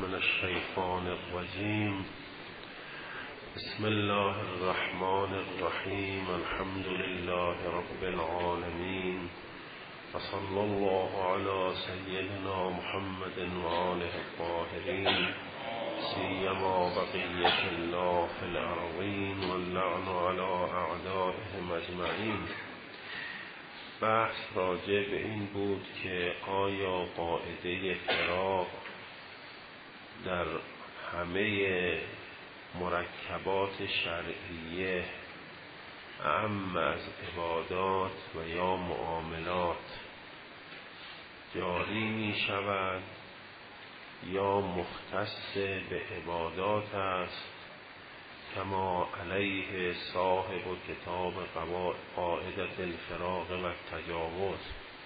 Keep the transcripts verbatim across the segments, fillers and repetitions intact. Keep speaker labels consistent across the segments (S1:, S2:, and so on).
S1: من الشیطان الرجیم. بسم الله الرحمن الرحیم. الحمد لله رب العالمین و صلی الله علی سیدنا محمد و آله الطاهرین سیما بقیة الله فی الارضین و اللعن علی اعدائهم اجمعین. بحث راجع به این بود که آیا قاعده فراق در همه مرکبات شرعیه اعم از عبادات و یا معاملات جاری می شود یا مختص به عبادات است، کما علیه صاحب کتاب قاعده الفراق و التجاوز.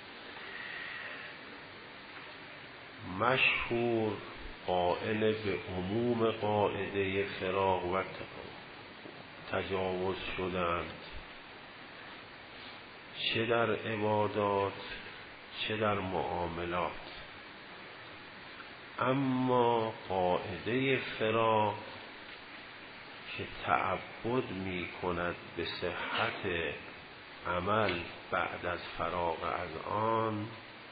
S1: مشهور قائل به عموم قاعده فراق و تجاوز شدند، چه در عبادات چه در معاملات. اما قاعده فراق که تعبد می کند به صحت عمل بعد از فراغ از آن،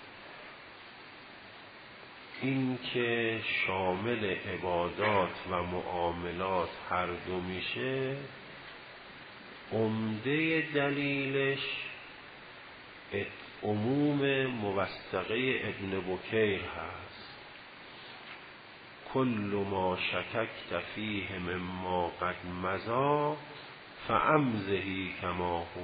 S1: این که شامل عبادات و معاملات هر دو میشه، عمده دلیلش عموم موثقه ابن بکیر هست. کل ما شککت فیه مما قد مضی فامضه کما هو.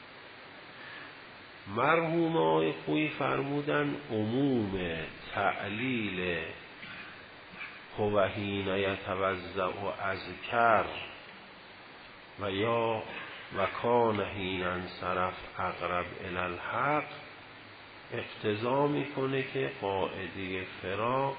S1: مرحوم آقای خویی فرمودن عموم تعلیل هو حین یتوضأ اذکر و یا و کان حین انصرف اقرب الی الحق اقتضا میکنه که قاعده فراق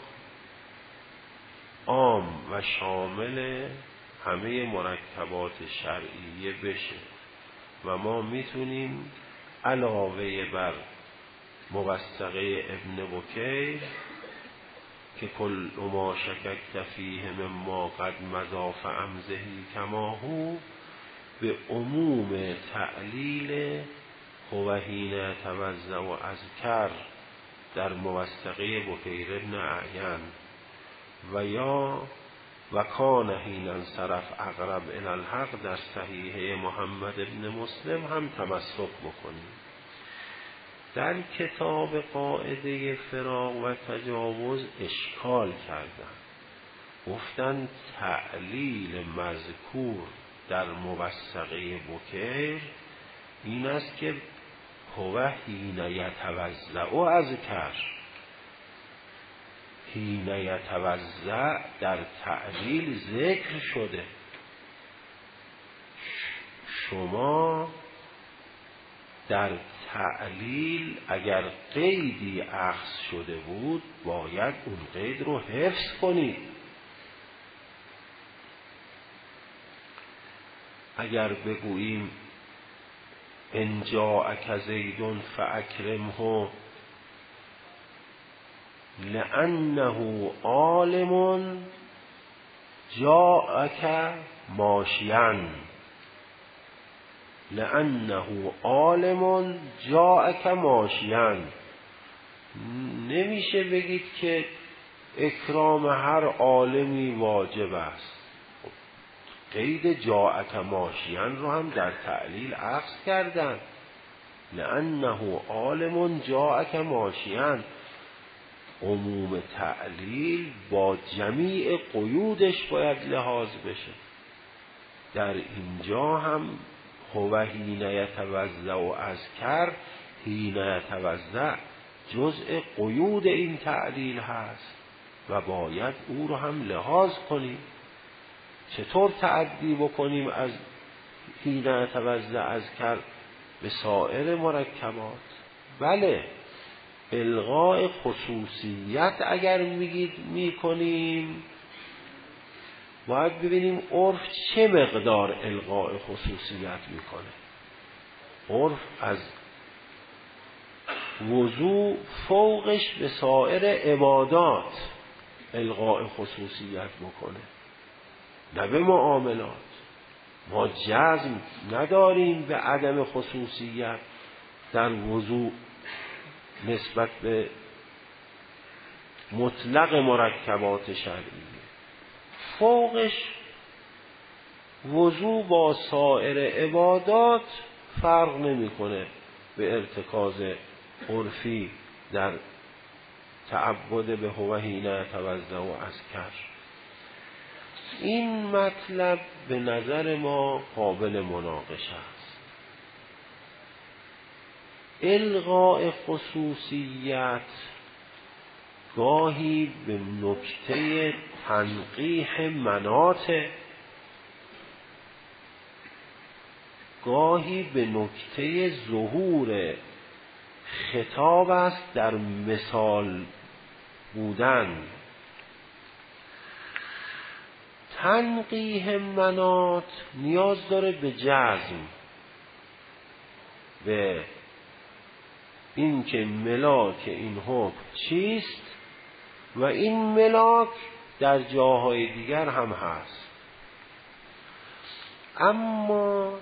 S1: عام و شامل همه مرکبات شرعیه بشه و ما میتونیم علاوه بر موثقه ابن بکیر که کل ما شککت فیه مما قد مضی فامضه کما هو، به عموم تعلیل هو حین یتوضأ اذکر در موثقه بکیر ابن اعین و یا و کان حین انصرف اقرب الی الحق در صحیحه محمد ابن مسلم هم تمسک بکنیم. در کتاب قاعده فراق و تجاوز اشکال کردن، گفتن تعلیل مذکور در موثقه بکیر این است که هو حین یتوضأ اذکر. حین یتوضأ در تعلیل ذکر شده. شما در تعلیل اگر قیدی اخذ شده بود باید اون قید رو حفظ کنید. اگر بگوییم ان جاءک زید فاکرمه لأنه عالم جاءک ماشیا، لأنه عالم جاءک ماشیا، نمیشه بگید که اکرام هر عالمی واجب است. قید جاءک ماشیا رو هم در تعلیل عکس کردن. لأنه عالم جاءک ماشیا، عموم تعلیل با جمیع قیودش باید لحاظ بشه. در اینجا هم هو حین یتوضأ اذکر، حین یتوضأ جزء قیود این تعلیل هست و باید او رو هم لحاظ کنیم. چطور تعدی بکنیم از حین یتوضأ اذکر به سایر مرکبات؟ بله، الغاء خصوصیت اگر میگید میکنیم باید ببینیم عرف چه مقدار الغاء خصوصیت میکنه. عرف از وضو فوقش به سایر عبادات الغاء خصوصیت بکنه، نه به معاملات. ما جزم نداریم به عدم خصوصیت در وضوء نسبت به مطلق مرکبات شرعیه. فوقش وضوء با سایر عبادات فرق نمیکنه به ارتکاز عرفی در تعبد به هو حین یتوضأ و اذکر. این مطلب به نظر ما قابل مناقشه است. الغاء خصوصیت گاهی به نکته تنقیح مناط، گاهی به نکته ظهور خطاب است در مثال بودن. تنقیح مناط نیاز داره به جزم، به این که ملاک این حکم چیست و این ملاک در جاهای دیگر هم هست. اما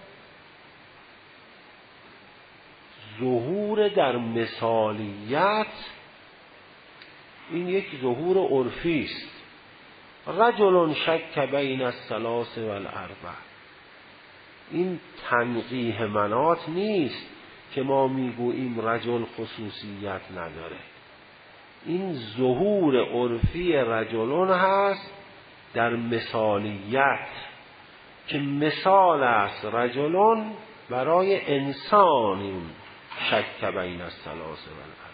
S1: ظهور در مثالیت این یک ظهور عرفی است. رجل شک بین الثلاث والاربع، این تنقیح مناط نیست که ما میگوییم رجل خصوصیت نداره. این ظهور عرفی رجلون هست در مثالیت که مثال است رجلون برای انسان شک بین الثلاث والاربع.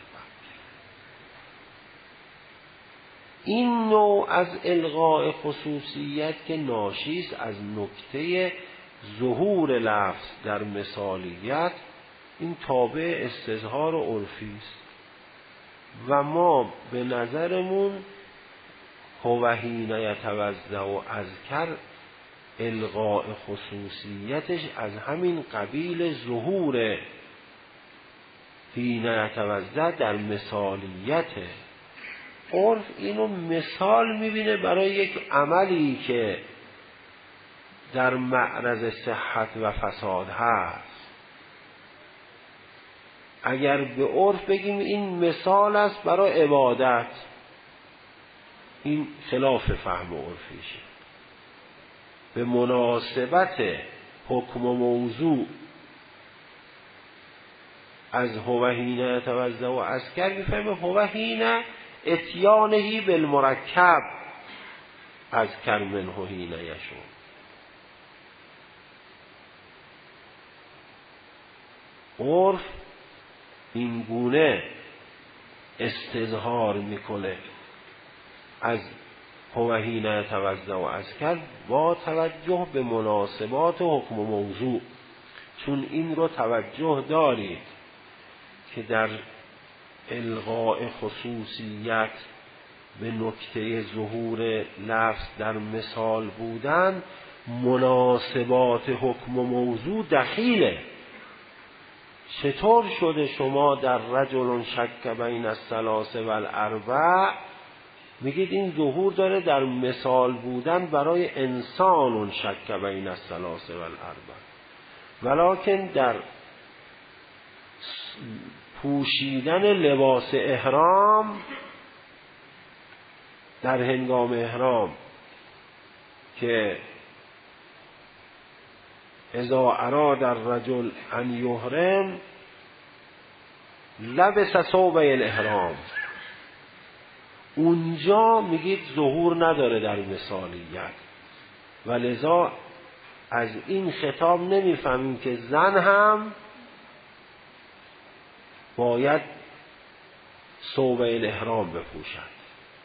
S1: این نوع از الغاء خصوصیت که ناشی است از نکته ظهور لفظ در مثالیت، این تابع استظهار عرفی است و ما به نظرمون هو حین یتوضأ و اذکر الغاء خصوصیتش از همین قبیل ظهور حین یتوضأ در مثالیته. عرف اینو مثال میبینه برای یک عملی که در معرض صحت و فساد هست. اگر به عرف بگیم این مثال است برای عبادت، این خلاف فهم عرفیشه. به مناسبت حکم و موضوع از هو حین یتوضأ و اذکر میفهمه هو حین اتیانهی بالمرکب اذکر منه حین یشرب. عرف این گونه استظهار میکنه از هو حین یتوضأ و اذکر با توجه به مناسبات حکم و موضوع. چون این رو توجه دارید که در الغاء خصوصیت به نکته ظهور لفظ در مثال بودن مناسبات حکم و موضوع دخیله. چطور شده شما در رجل شک بین الثلاث والاربع میگید این ظهور داره در مثال بودن برای انسان شک بین الثلاث والاربع، ولکن در پوشیدن لباس احرام در هنگام احرام که اذا اراد الرجل ان یحرم لبس ثوب الاحرام، اونجا میگید ظهور نداره در مثالیت و لذا از این خطاب نمیفهمیم که زن هم باید ثوب الاحرام بپوشد.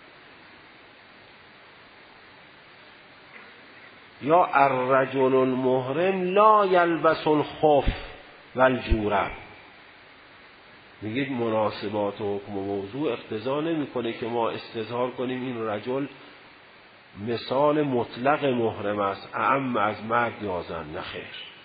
S1: یا الرجل المحرم لا یلبس الخف والجورب، میگید مناسبات و حکم و موضوع اقتضا نمیکنه که ما استظهار کنیم این رجل مثال مطلق محرم است، اعم از مرد یا زن. نخیر،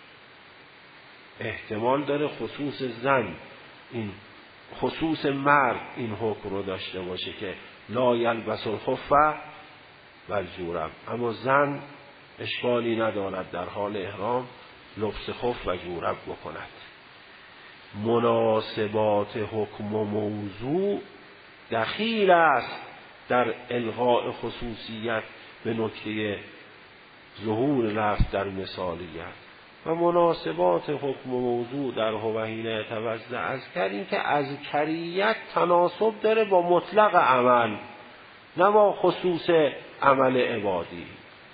S1: احتمال داره خصوص زن این خصوص مرد این حکم رو داشته باشه که لا یلبس الخف و الجورب. اما زن اشکالی ندارد در حال احرام لبس خف و جورب بکند. مناسبات حکم و موضوع دخیل است در الغاء خصوصیت به نکته ظهور لفظ در مثالیت. و مناسبات حکم و موضوع در هوهینه توزع از کر، این که از کریت تناسب داره با مطلق عمل نه با خصوص عمل عبادی.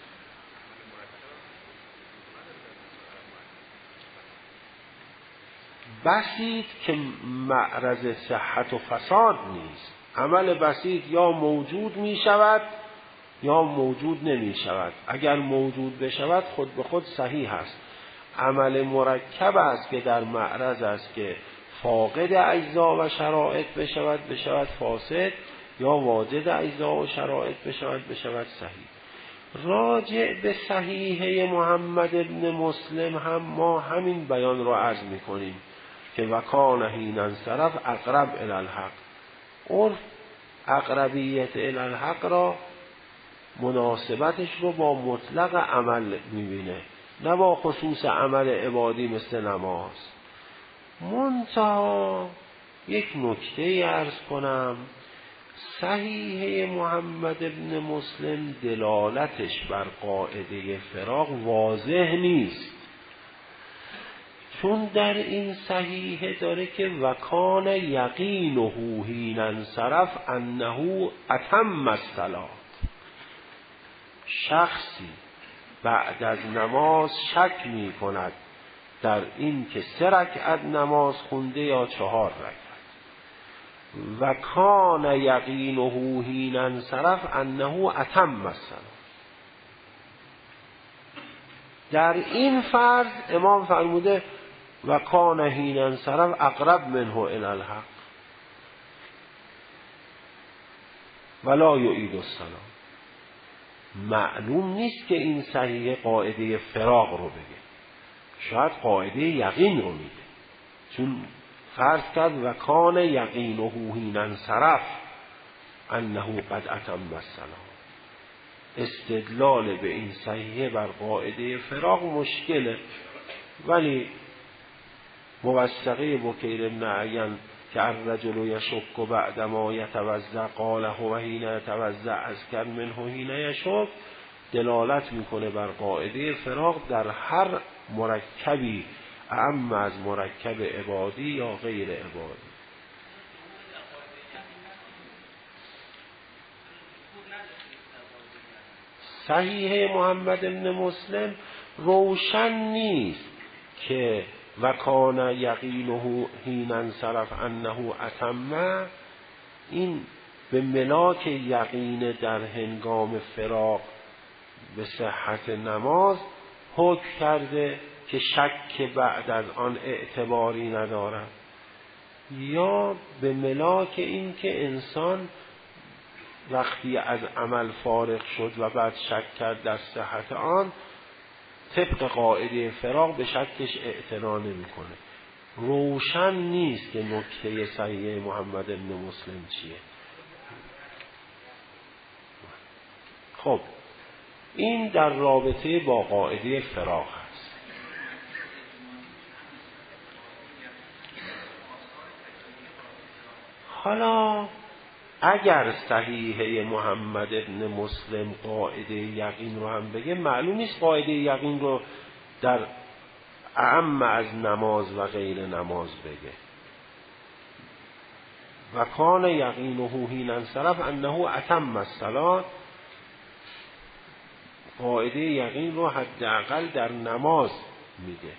S1: بسیط که معرض صحت و فساد نیست. عمل بسیط یا موجود می شود یا موجود نمی شود. اگر موجود بشود خود به خود صحیح است. عمل مرکب است که در معرض است که فاقد اجزا و شرایط بشود بشود فاسد، یا واجد اجزا و شرایط بشود بشود صحیح. راجع به صحیحه محمد ابن مسلم هم ما همین بیان را عرض می کنیم که وکان حین انصرف اقرب الی الحق. عرف اقربیت الی الحق را مناسبتش رو با مطلق عمل میبینه نه با خصوص عمل عبادی مثل نماز. منتها یک نکته عرض کنم، صحیحه محمد ابن مسلم دلالتش بر قاعده فراق واضح نیست، چون در این صحیحه داره که وکان یقینه حین انصرف انه اتم الصلاة. شخصی بعد از نماز شک می کند در این که سه رکعت نماز خونده یا چهار رکعت. و کان یقینه حین انصرف انه اتم الصلاة. در این فرض امام فرموده و کان حین انصرف اقرب منه الی الحق ولا یعید الصلاة. معلوم نیست که این صحیح قاعده فراق رو بگه، شاید قاعده یقین رو میگه، چون فرض کرد و کان یقینه حین انصرف انه قد اتم الصلاة. استدلال به این صحیح بر قاعده فراق مشکله، ولی موثقه بکیر بن عیان که الرجل یشک بعد ما یتوضا قال هو حین یتوضا اذکر منه حین یشک، دلالت میکنه بر قاعده فراق در هر مرکبی، اعم از مرکب عبادی یا غیر عبادی. صحیح محمد بن مسلم روشن نیست که وکان یقینه حین انصرف انه اتم، این به ملاک یقین در هنگام فراق به صحت نماز حکم کرده که شک بعد از آن اعتباری ندارد، یا به ملاک این که انسان وقتی از عمل فارغ شد و بعد شک کرد در صحت آن طبق قاعده فراق به شکش اعتنا نمی‌کنه. روشن نیست که نکته صحیح محمد بن مسلم چیه. خب این در رابطه با قاعده فراق هست. حالا اگر صحیحه محمد ابن مسلم قاعده یقین رو هم بگه، معلوم نیست قاعده یقین رو در اعم از نماز و غیر نماز بگه. و کان یقینه حین انصرف انه اتم الصلاة، قاعده یقین رو حداقل در نماز میگه.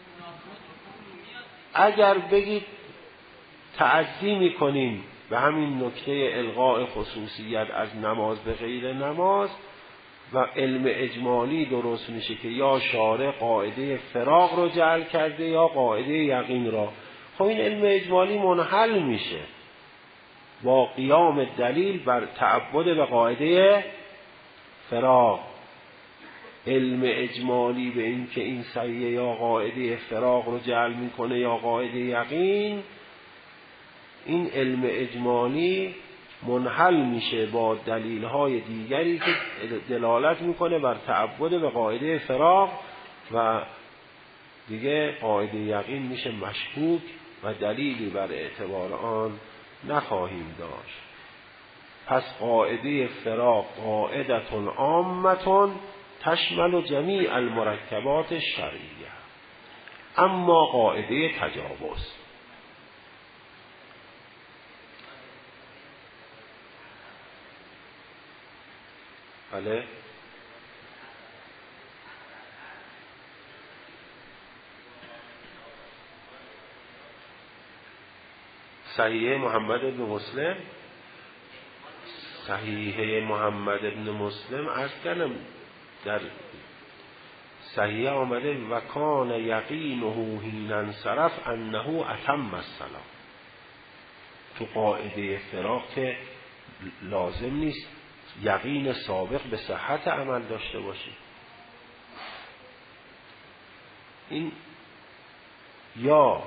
S1: اگر بگید تعدی میکنیم به همین نکته الغاء خصوصیت از نماز به غیر نماز و علم اجمالی درست میشه که یا شارع قاعده فراق رو جعل کرده یا قاعده یقین را. خب این علم اجمالی منحل میشه با قیام دلیل بر تعبد به قاعده فراق. علم اجمالی به این که این صحیح یا قاعده فراق رو جعل میکنه یا قاعده یقین، این علم اجمالی منحل میشه با دلیل‌های دیگری که دلالت میکنه بر تعبد به قاعده فراق و دیگه قاعده یقین میشه مشکوک و دلیلی بر اعتبار آن نخواهیم داشت. پس قاعده فراق قاعدة عامة تشمل جمیع المرکبات الشرعیه. اما قاعده تجاوز بله صحیح محمد بن مسلم صحیح محمد بن مسلم از کنم در صحیح آمده و کان یقینه حین انصرف انه اتم الصلاة. تو قاعده فراق که لازم نیست یقین سابق به صحت عمل داشته باشی. این یا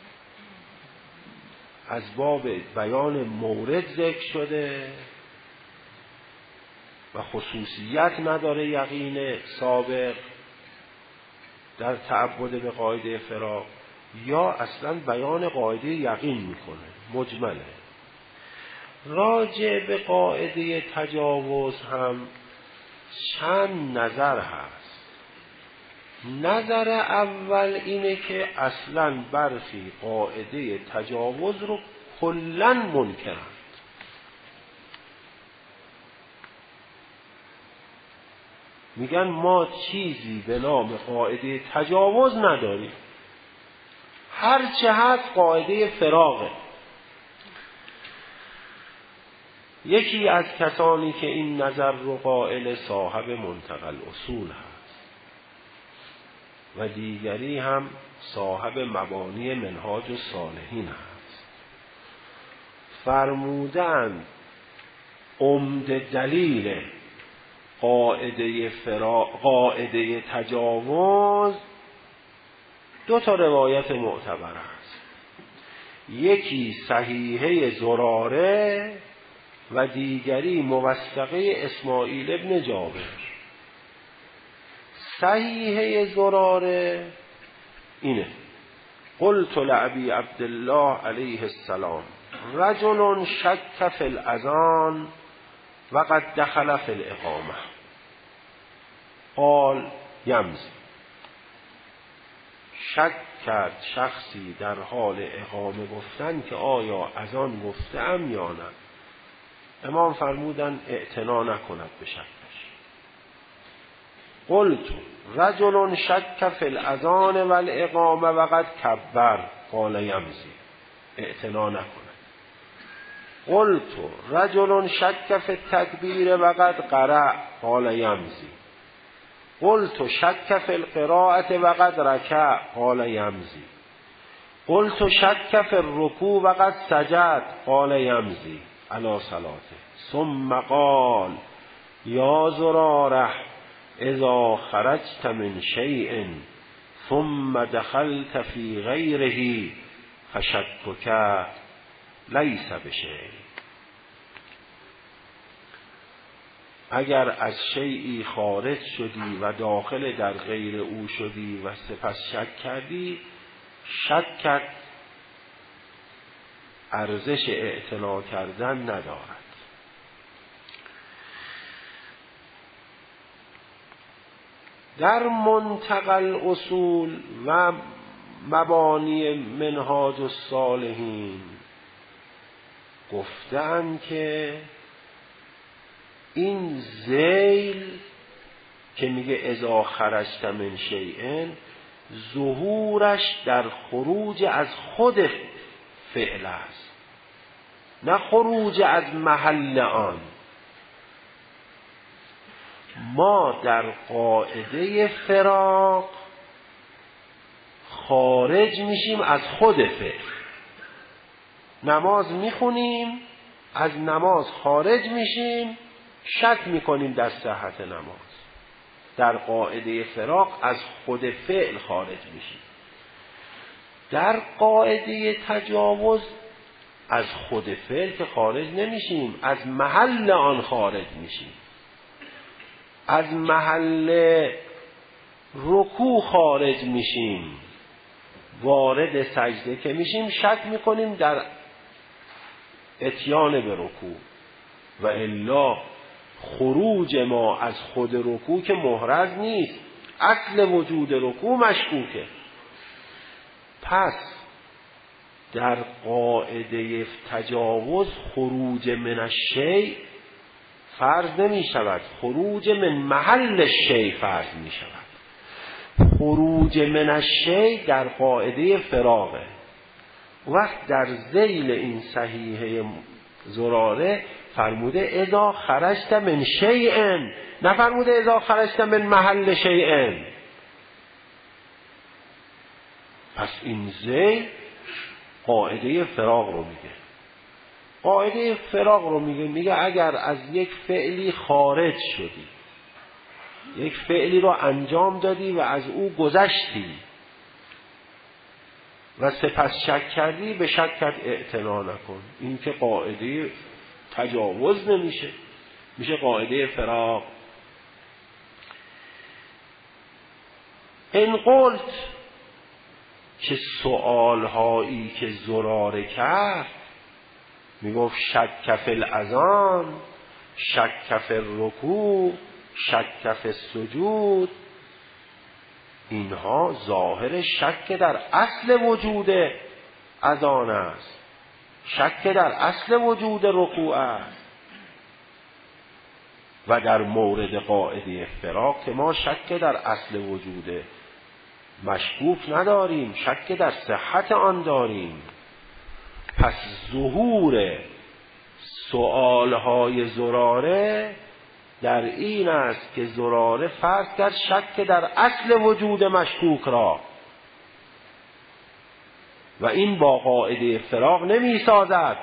S1: از باب بیان مورد ذکر شده و خصوصیت نداره یقین سابق در تعبد به قاعده فراق، یا اصلا بیان قاعده یقین میکنه مجمله. راجع به قاعده تجاوز هم چند نظر هست. نظر اول اینه که اصلا برخی قاعده تجاوز رو کلاً منکرند. میگن ما چیزی به نام قاعده تجاوز نداریم، هر چه هست قاعده فراقه. یکی از کسانی که این نظر رو قائل صاحب منتقل اصول هست و دیگری هم صاحب مبانی منهاج الصالحین هست. فرمودند عمده دلیل قاعده فراق قاعده تجاوز دو تا روایت معتبر است. یکی صحیحه زراره و دیگری موثقه اسماعیل ابن جابر. صحیحه زراره اینه: قلت لأبی عبدالله علیه السلام رجل شک فی الاذان و قد دخل فی الاقامه قال یمزی. شک کرد شخصی در حال اقامه گفتن که آیا اذان گفتم یا نه. امام فرمودن اعتنا نکند به شکش. قلت رجل شک فی الاذان و الاقامه و قد کبر قال یمزی. اعتنا نکند. قلت رجل شک فی التکبیر و قد قرأ قال یمزی. قلت شک فی القراءة و قد رکع قال یمزی. قلت شک فی الرکوع و قد سجد قال یمزی علی صلاته. ثم قال یا زراره اذا خرجت من شیء ثم دخلت فی غیره فشکک لیس بشیء. اگر از شیئی خارج شدی و داخل در غیر او شدی و سپس شک کردی، شکت ارزش اعتنا کردن ندارد. در منتقل اصول و مبانی منهاج الصالحین گفتند که این ذیل که میگه اذا خرجت من شیء، ظهورش در خروج از خود فعل است، نه خروج از محل آن. ما در قاعده فراق خارج میشیم از خود فعل. نماز میخونیم، از نماز خارج میشیم، شک میکنیم در صحت نماز. در قاعده فراق از خود فعل خارج میشیم. در قاعده تجاوز از خود فعل که خارج نمیشیم، از محل آن خارج میشیم. از محل رکوع خارج میشیم، وارد سجده که میشیم شک میکنیم در اتیان به رکوع، و الا خروج ما از خود رکوع که محرز نیست، اصل وجود رکوع مشکوکه. پس در قاعده تجاوز خروج من الشیء فرض نمی شود، خروج من محل الشیء فرض می شود. خروج من الشیء در قاعده فراغه. وقت در ذیل این صحیحه زراره فرموده اذا خرجت من شیء، نفرموده اذا خرجت من محل شیء. پس این ذیل قاعده فراغ رو میگه. قاعده فراغ رو میگه میگه اگر از یک فعلی خارج شدی، یک فعلی رو انجام دادی و از او گذشتی و سپس شک کردی، به شکت اعتنا نکن. این که قاعده تجاوز نمیشه، میشه قاعده فراغ. ان قلت که سؤال هایی که زراره کرد، میگفت شک فی الاذان، شک فی الرکوع، شک فی السجود، اینها ظاهر شک در اصل وجود اذان است، شک در اصل وجود رکوع است. و در مورد قاعده فراغ که ما شک در اصل وجود مشکوک نداریم، شک در صحت آن داریم. پس ظهور سؤالهای زراره در این است که زراره فرض کرد شک در اصل وجود مشکوک را، و این با قاعده فراغ نمی سازد.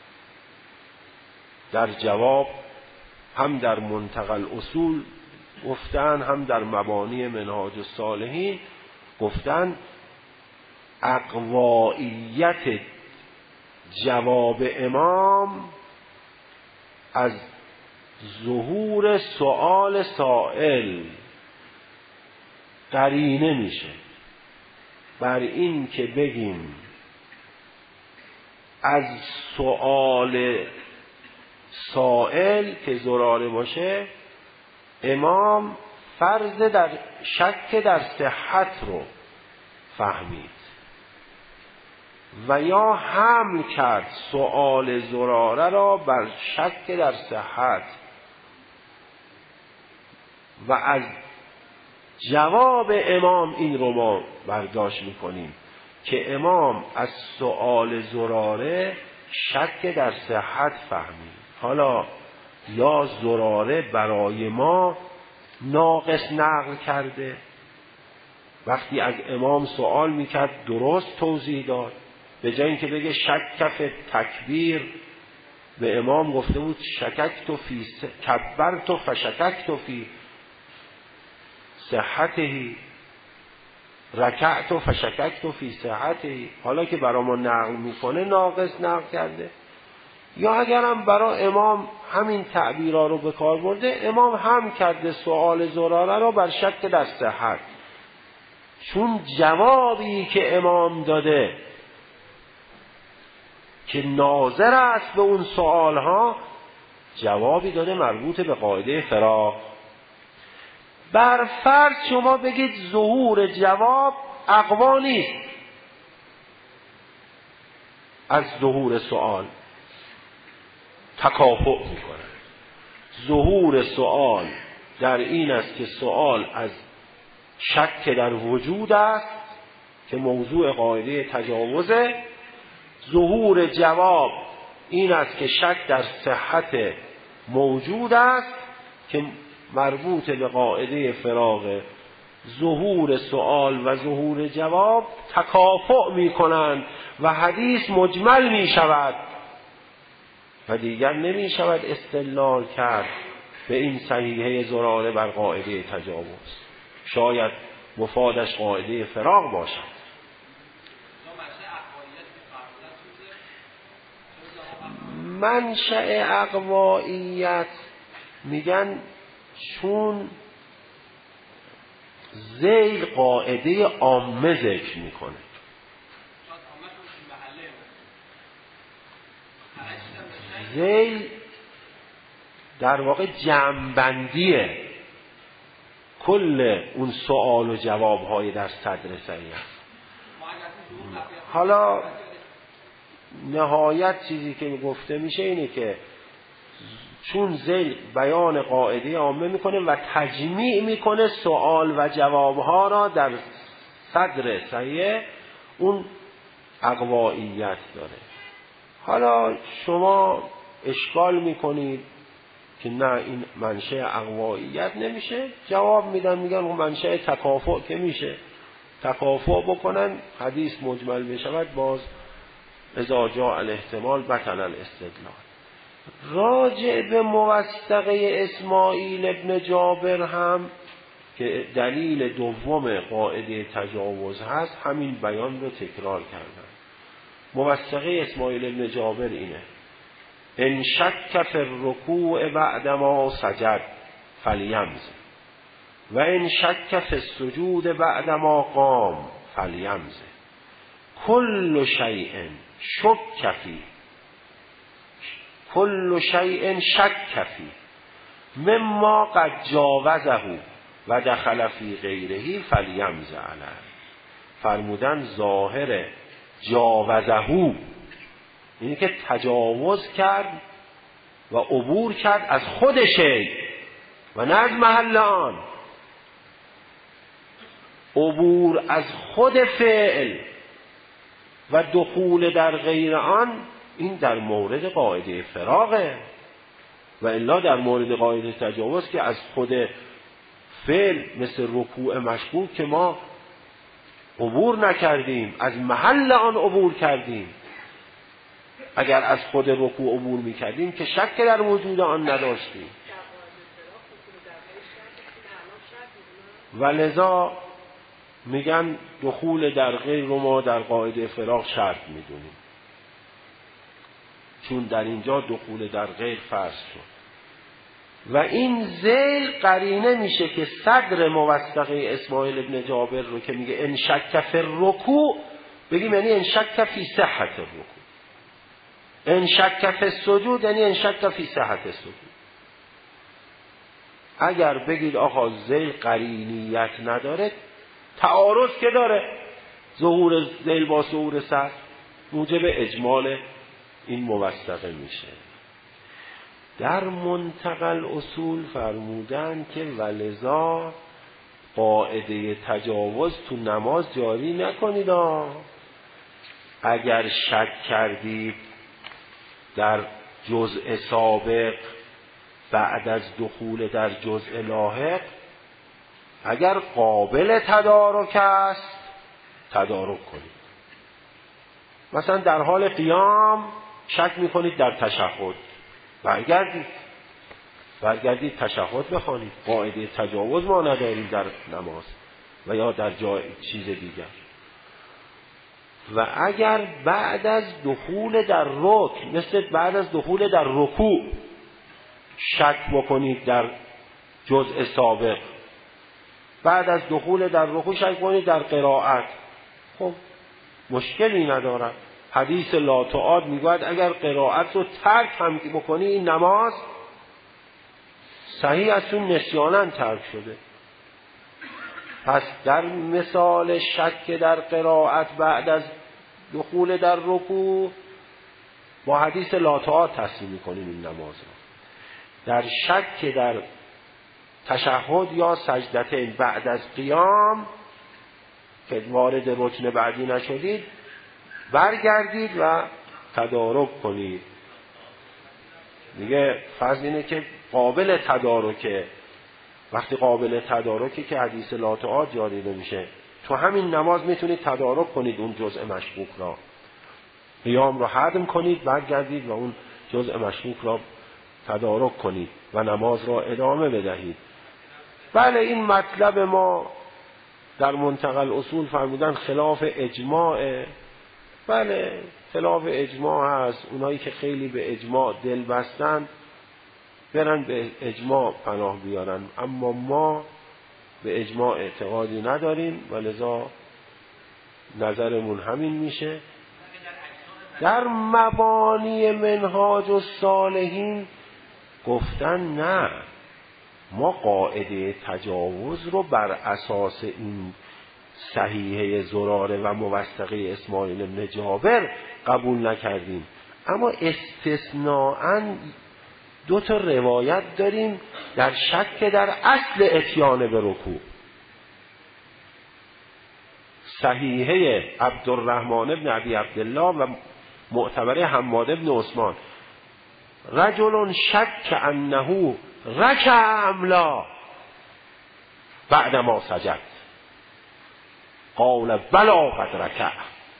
S1: در جواب هم در منتقى الاصول گفتن، هم در مبانی منهاج الصالحین گفتن اقوائیت جواب امام از ظهور سؤال سائل قرینه میشه بر این که بگیم از سؤال سائل که زراره باشه امام فرض در شک در صحت رو فهمید و یا حمل کرد سؤال زراره را بر شک در صحت و از جواب امام این رو ما برداشت میکنیم که امام از سؤال زراره شک در صحت فهمید. حالا یا زراره برای ما ناقص نقل کرده، وقتی از امام سوال میکرد درست توضیح داد، به جای اینکه بگه شک فی تکبیر به امام گفته بود شککت فی کبرت فشککت فی صحته، رکعت فشککت فی صحته. حالا که برای ما نقل میکنه ناقص نقل کرده. یا اگرم برای امام همین تعبیرها رو به کار برده، امام هم کرده سؤال زراره را بر شک در صحت، چون جوابی که امام داده که ناظر است به اون سؤال ها جوابی داده مربوط به قاعده فراغ. بر فرض شما بگید ظهور جواب اقوا نیست از ظهور سؤال، تکافؤ میکنه. ظهور سؤال در این است که سؤال از شک در وجود است که موضوع قاعده تجاوزه، ظهور جواب این است که شک در صحت موجود است که مربوط به قاعده فراغ. ظهور سؤال و ظهور جواب تکافؤ می کنند و حدیث مجمل می شود و دیگر نمی شود استدلال کرد به این صحیحه زراره بر قاعده تجاوز. شاید مفادش قاعده فراغ باشد. منشأ اقوائیت میگن چون ذیل قاعده عامه ذکر میکنه. ذیل در واقع جمع‌بندیه کل اون سوال و جواب‌های در صدر صحیح است. حالا نهایت چیزی که گفته میشه اینه که چون ذیل بیان قاعده عامه میکنه و تجمیع میکنه سوال و جوابها را در صدر صحیح، اون اقوائیت داره. حالا شما اشکال میکنید که نه این منشأ اقوائیت نمیشه، جواب میدن میگن اون منشأ تکافؤ که میشه، تکافؤ بکنن حدیث مجمل بشود باز اذا جاء الاحتمال بطل الاستدلال. راجع به موثقه اسماعیل ابن جابر هم که دلیل دوم قاعده تجاوز هست همین بیان رو تکرار کردن. موثقه اسماعیل ابن جابر اینه: ان شک فی الرکوع بعد ما سجد فلیمزه و ان شک فی السجود بعد ما قام فلیمزه کل شیء شک فی کل شیء شک فی مما قد جاوزه و دخل فی غیره فلیمزه علیه. فرمودن ظاهر جاوزه اینی که تجاوز کرد و عبور کرد از خود شی و نه از محل آن. عبور از خود فعل و دخول در غیر آن این در مورد قاعده فراغه، و الا در مورد قاعده تجاوز که از خود فعل مثل رکوع مشکوک که ما عبور نکردیم، از محل آن عبور کردیم. اگر از خود رکوع عبور میکردیم که شک در وجود آن نداشتیم. ولذا میگن دخول در غیر رو ما در قاعده فراغ شرط میدونیم، چون در اینجا دخول در غیر فرض شد. و این ذیل قرینه میشه که صدر موثقه اسماعیل ابن جابر رو که میگه ان شک فی الرکوع بگیم یعنی ان شک فی صحت الرکوع، ان شک فی السجود یعنی ان شک فی صحت السجود. اگر بگید آقا ذیل قرینیت نداره، تعارض که داره، ظهور ذیل با ظهور صدر موجب اجمال این موثقه میشه. در منتقل اصول فرمودن که ولذا قاعده تجاوز تو نماز جاری نکنید. اگر شک کردید در جزء سابق بعد از دخول در جزء لاحق، اگر قابل تدارک است تدارک کنید. مثلا در حال قیام شک میکنید در تشهد، برگردید برگردید تشهد بخوانید. قاعده تجاوز ما نداریم در نماز و یا در جای چیز دیگر. و اگر بعد از دخول در رکن، مثل بعد از دخول در رکوع شک بکنید در جزء سابق، بعد از دخول در رکوع شک کنید در قرائت، خب مشکلی ندارد. حدیث لا تعاد میگوید اگر قرائت رو ترک هم بکنی این نماز صحیح از اون نسیاناً ترک شده. پس در مثال شک در قرائت بعد از دخول در رکوع با حدیث لا تعاد تصمیم میکنیم این نماز رو. در شک در تشهد یا سجدتین بعد از قیام که وارد رکن بعدی نشدید، برگردید و تدارک کنید. میگه فرض اینه که قابل تدارکه. وقتی قابل تدارکه که حدیث لا تعاد جاری نمیشه، تو همین نماز میتونید تدارک کنید اون جزء مشکوک را، قیام را هضم کنید، برگردید و اون جزء مشکوک را تدارک کنید و نماز را ادامه بدهید. بله این مطلب ما در منتقل اصول فرمودن خلاف اجماع، بله خلاف اجماع هست، اونایی که خیلی به اجماع دل بستن برن به اجماع پناه بیارن، اما ما به اجماع اعتقادی نداریم و لذا نظرمون همین میشه. در مبانی منهاج الصالحین گفتن نه، ما قاعده تجاوز رو بر اساس این صحیحه زراره و موثقه اسماعیل بن جابر قبول نکردیم، اما استثناءً دو تا روایت داریم در شک در اصل اتیان به رکوع. صحیحه عبدالرحمن بن ابی عبدالله و معتبر حماد بن عثمان، رجل شک انه رکع ام لا بعد ما سجد قال بلا قد رکع.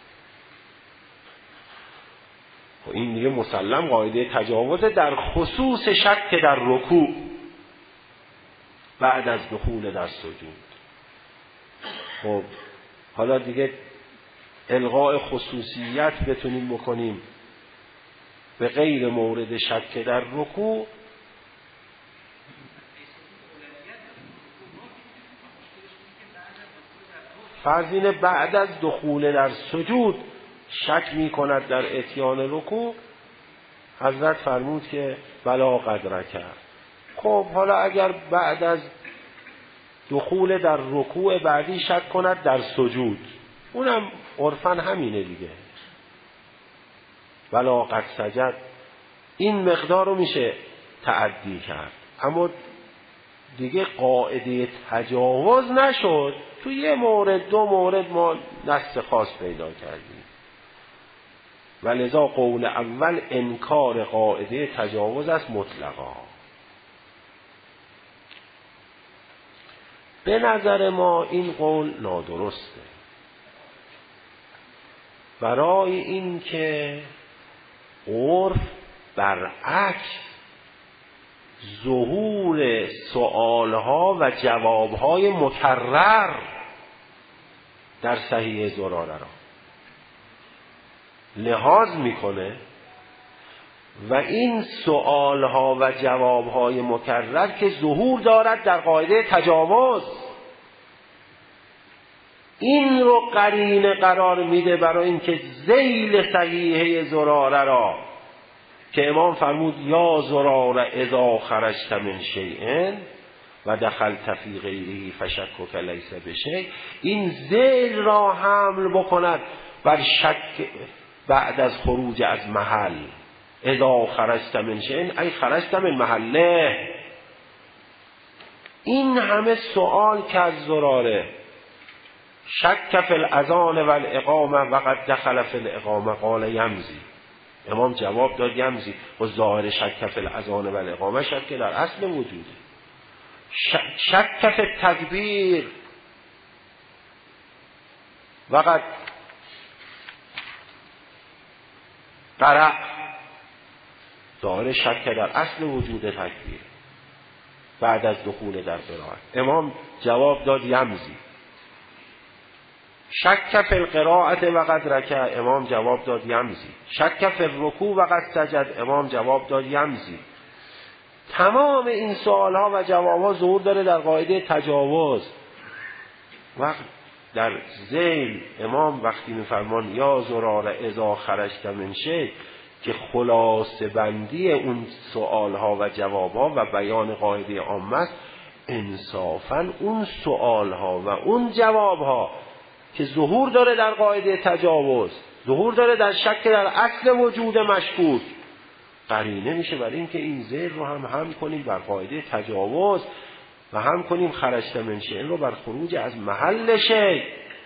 S1: این دیگه مسلم قاعده تجاوز در خصوص شک در رکوع بعد از دخول در سجود. خب حالا دیگه الغاء خصوصیت بتونیم بکنیم به غیر مورد شک در رکوع، فرض اینه بعد از دخول در سجود شک می کند در اتیان رکوع، حضرت فرمود که بلا قد رکع. خب حالا اگر بعد از دخول در رکوع بعدی شک کند در سجود، اونم عرفاً همینه دیگه، بلا قد سجد، این مقدار رو میشه تعدی کرد، اما دیگه قاعده تجاوز نشد. تو یه مورد دو مورد ما نص خاص پیدا کردیم و لذا قول اول انکار قاعده تجاوز است مطلقا. به نظر ما این قول نادرسته، برای این که عرف برعکس ظهور سؤالها و جوابهای مکرر در صحیح زراره را لحاظ میکنه و این سؤالها و جوابهای مکرر که ظهور دارد در قاعده تجاوز، این رو قرینه قرار میده برای اینکه ذیل صحیحه زراره را که امام فرمود یا زراره اذا خرجت من شیء و دخلت فی غیره فشکک لیس بشیء، این ذیل را حمل بکند بر شک بعد از خروج از محل. اذا خرجت من شیء ای خرجت من محله. این همه سوال که از زراره شک فی الاذان و الاقامه و قد دخل فی الاقامه قال یمزی، امام جواب داد یمزی و ظاهر شک فی الاذان و الاقامه شک در اصل وجوده. شک فی التکبیر و قد قرأ، ظاهر شک در اصل وجود تکبیر بعد از دخول در قرائت، امام جواب داد یمزی. شک فی القراءت و قد رکع، امام جواب داد یمزی. شک فی الرکوع و قد سجد، امام جواب داد یمزی. تمام این سوالها و جوابها ظهور داره در قاعده تجاوز. وقت در ذیل امام وقتی میفرمان یا زراره اذا خرجت من شیء که خلاصه بندی اون سوالها و جوابها و بیان قاعده عامه است، انصافاً اون سوالها و اون جوابها که ظهور داره در قاعده تجاوز، ظهور داره در شک در اصل وجود مشکوک، قرینه میشه برای اینکه این ذیل رو هم هم کنیم بر قاعده تجاوز و هم کنیم خرجت من شیء رو بر خروج از محل شیء.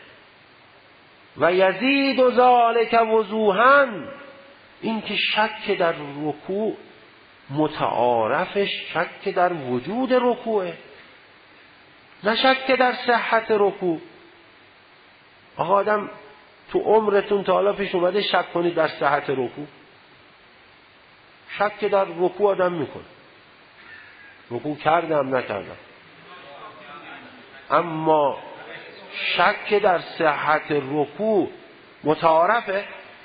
S1: و یزید ذالک وضوحاً، این که شک در رکوع متعارفش شک در وجود رکوعه، نه شک در صحت رکوع. آقا آدم تو عمرتون تا حالا پیش اومده شک کنید در صحت رکوع؟ شک در رکوع آدم میکنه، رکوع کردم نکردم، اما شک در صحت رکوع متعارفه.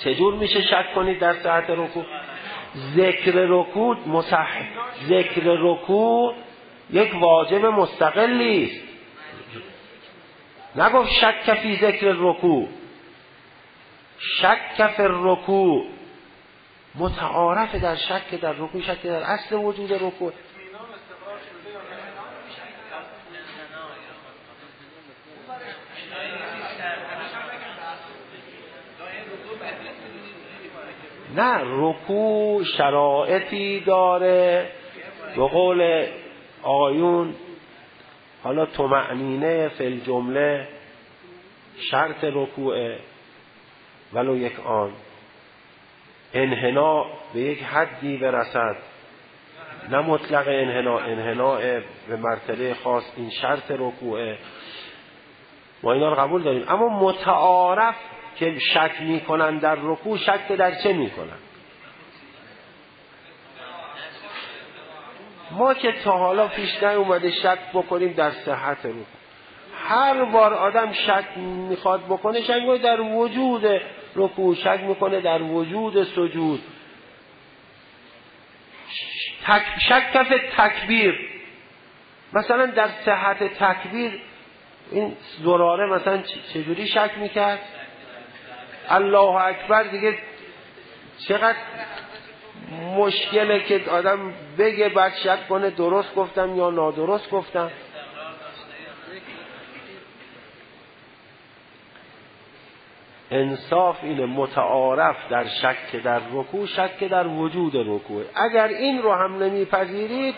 S1: چجور میشه شک کنید در صحت رکوع؟ ذکر رکوع مصح ذکر رکوع یک واجب مستقلی است. نگفت شک فی ذکر رکوع، شک فی الرکوع، متعارف در شک در رکوع، شک در اصل وجود رکوع. نه، رکوع شرایطی داره، به قول آقایون حالا طمأنینه فی الجمله شرط رکوعه، ولو یک آن انحناء به یک حدی برسد، نه مطلق انحناء، انحناء به مرتبه خاص، این شرط رکوعه. ما اینا رو قبول داریم، اما متعارف که شک میکنن در رکوع، شک در چه میکنن؟ ما که تا حالا پیش نیومده شک بکنیم در صحت رکوع. هر بار آدم شک میخواد بکنه، شک میکنه در وجود رکوع، شک میکنه در وجود سجود. تک شک کف تکبیر، مثلا در صحت تکبیر این زراره مثلا چجوری شک میکرد؟ الله اکبر دیگه چقدر مشکله که آدم بگه بعد شک کنه درست گفتم یا نادرست گفتم. انصاف اینه، متعارف در شک در رکوع، شک در وجود رکوع. اگر این رو هم نمیپذیرید،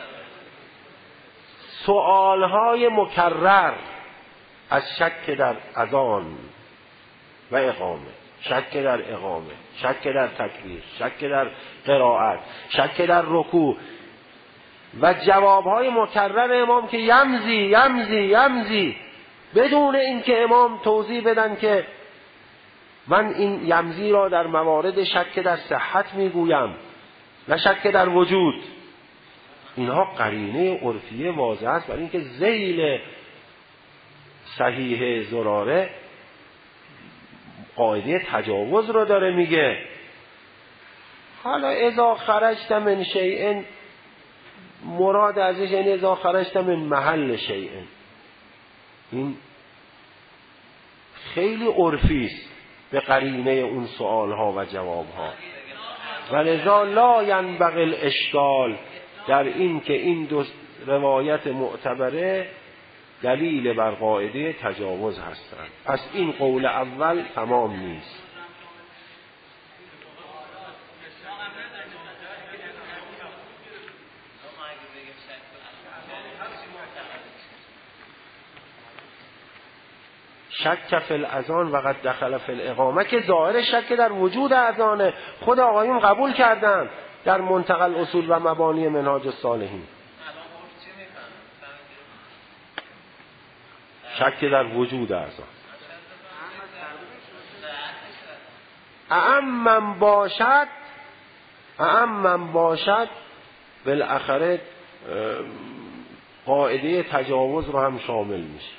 S1: سؤالهای مکرر از شک در اذان و اقامه، شک در اقامه، شک در تکبیر، شک در قرائت، شک در رکوع و جوابهای مکرر امام که یمزی یمزی یمزی، بدون اینکه امام توضیح بدن که من این یمزی را در موارد شک در صحت میگویم نه شک در وجود. اینها قرینه عرفیه واضح است برای اینکه ذیل صحیح زراره قاعده تجاوز رو داره میگه. حالا اذا خرجت من شیء، مراد ازش یعنی اذا خرجت من محل شیء. این خیلی عرفی است به قرینه اون سوال ها و جواب ها. ولذا لا ینبغی الاشکال در این که این دو روایت معتبره دلیل بر قاعده تجاوز هستند. پس این قول اول تمام نیست. شک فی الاذان و قد دخل فی الاقامه که ظاهر شک در وجود اذانه، خود آقایون قبول کردن در منتقى الاصول و مبانی منهاج الصالحین. شک در وجود اذان اعم من باشد، اعم من باشد بالاخره قاعده تجاوز رو هم شامل میشه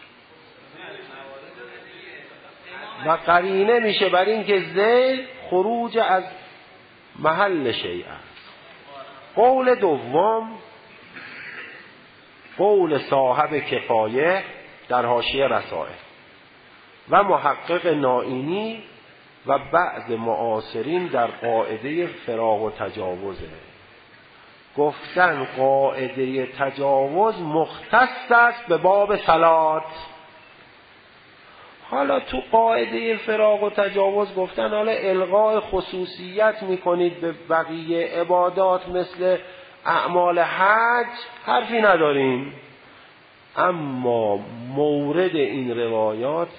S1: و قرینه میشه بر این که ذیل خروج از محل شیء است. قول دوم قول صاحب کفایه در حاشیه رسائل و محقق نائینی و بعض معاصرین در قاعده فراغ و تجاوزه. گفتن قاعده تجاوز مختص است به باب صلات. حالا تو قاعده فراغ و تجاوز گفتن حالا الغاء خصوصیت میکنید به بقیه عبادات مثل اعمال حج، حرفی نداریم. اما مورد این روایات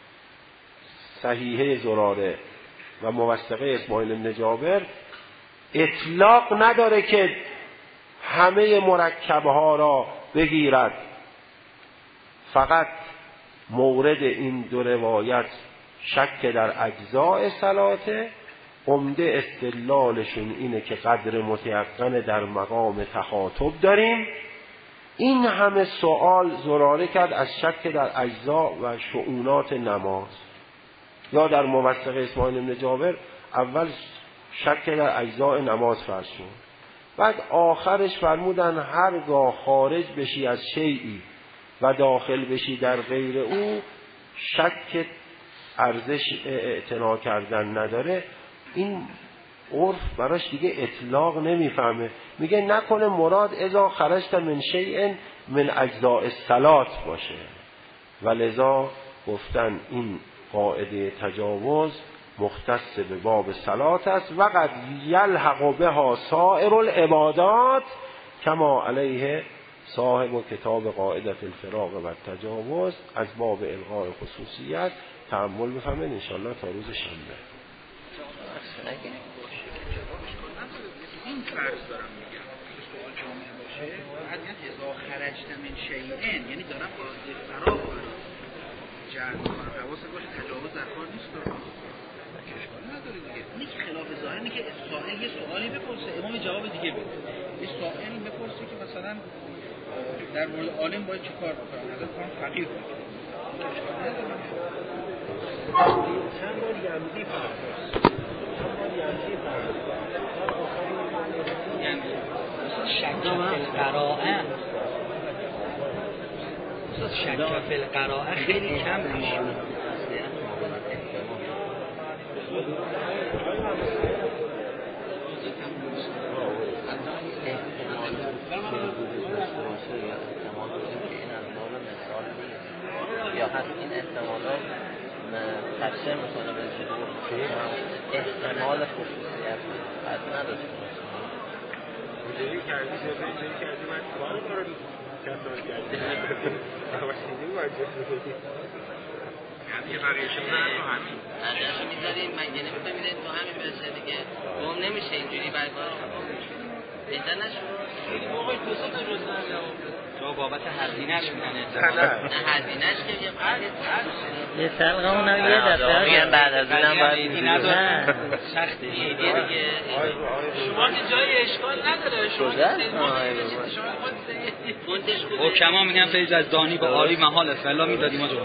S1: صحیحه زراره و موثقه اسماعیل بن جابر اطلاق نداره که همه مرکبها را بگیرد. فقط مورد این دو روایت شک در اجزاء صلاته، عمده استدلالشون اینه که قدر متیقن در مقام تخاطب داریم. این همه سوال زراره کرد از شک در اجزاء و شؤونات نماز. یا در موثق اسماعیل بن جابر اول شک در اجزاء نماز فرسون، بعد آخرش فرمودن هرگاه خارج بشی از شیئی و داخل بشی در غیر او شک ارزش اعتنا کردن نداره. این عرف براش دیگه اطلاق نمیفهمه، میگه نکنه مراد اذا خرجت من شیء من اجزاء الصلات باشه. ولذا گفتن این قاعده تجاوز مختص به باب صلات است و قد یلحق بها سائر العبادات کما علیه صاحب کتاب قاعده الفراق و التجاوز. از باب الغاء خصوصیت تأمل بفهمید انشاءالله تا روز شنبه.
S2: این فرض دارم میگم که سوال جامعه باشه بعد میگن اذا خرجت من شیئن، یعنی دارم قاعده فراق رو جعل کنم، حواست باشه تجاوز در کار نیست، اشکال نداره دیگه. اونی که خلاف ظاهر اینه که سائل یه سوالی بپرسه امام جواب دیگه بده، یه سائلی بپرسه که مثلا در مورد عالم باید چه کار بکنم، نظر کنم فقیر کنم، اشکال نداره.
S1: چند بار یمزی فرض
S3: یعنی شک فی القراءه شک فی القراءه خیلی کم میشه.
S4: یا هست این احتمالات تفسیر میکنه به ظهور احتمال خصوصیت حد نداشته باشه.
S1: اینجوری کردی شده اینجوری کردی من کار رو کردار کردی نواشیدی باید بسیدی یه بقیهشون نه تو همین
S4: نجاشو میذاریم مگه نمیفهمیده تو همین برسه دیگه دوم نمیشه اینجوری برگاه بهتر نشد خیلی موقعی تو سه تا جز نجواب
S3: تو بابت هزینه‌اش میدن
S4: نه هزینه‌اش که یه بعد
S5: یه سلقه اونم یه دفعه
S4: میگن بعد از اینم باید
S3: ایدی نداره سخته
S4: ایدی دیگه
S2: شما که جای اشکال نداره، شما
S3: او کما میگن فیض از دانی به عالی محال فلا میدادیم آجا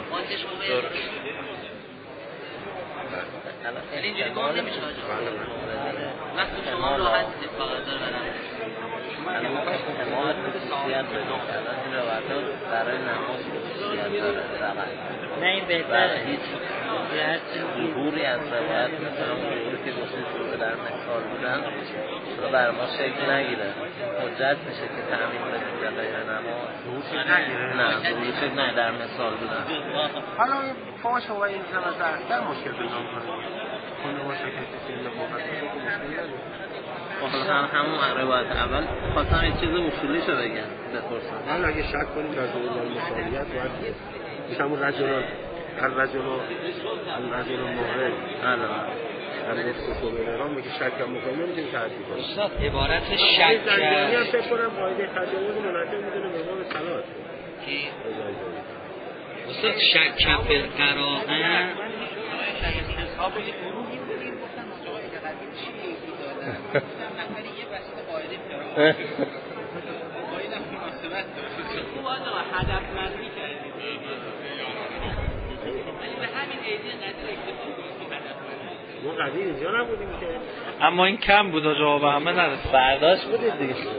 S4: اینجوری گم نمیشه وقتی شما راحت فقط داره برم احتمال خصوصیت به دختران این روایتات برای نماز خصوصیت داره فقط
S5: نه این بهتره
S4: هیچ ظهوری از روایت مثلا ظهوری که گفتید ظهور در مثال بودن رو بر ما شکل نگیره حجت میشه که تعمیم بدید در غیر نماز نه ظهوری شکل نه در مثال بودن.
S1: حالا این فاش و این زمان در مشکل پیدا کنه کنه باشه که سیل مقدس
S4: خب هم همون روایت اول خواستم یه چیز اصولیشو بگم بپرسم.
S1: حالا اگه شک کنیم در ظهور المثالیت باید میشه همون رجلان هر رجلان هر رجلان محرم هر نفس صبح نرام میگه شک هم مکنیم نمیتونیم تعریف کنیم.
S3: استاد عبارت شک
S1: زنجانی هم فکر کنم قاعده تجاوز منجم میدونه به عنوان صلات
S3: کی؟ استاد شک فی القراءه
S2: نفری یه بسیط قاعده فراغ قاعده مناسبت داره خوب آنها هدفمندی کردید ولی به همین ایدی قدر اکتفا کنید هدفمندی
S1: ما قدیم اینجا نبودیم که
S5: اما این کم بود و جواب همه نرسید
S4: برداشت بودید دیگه
S6: روز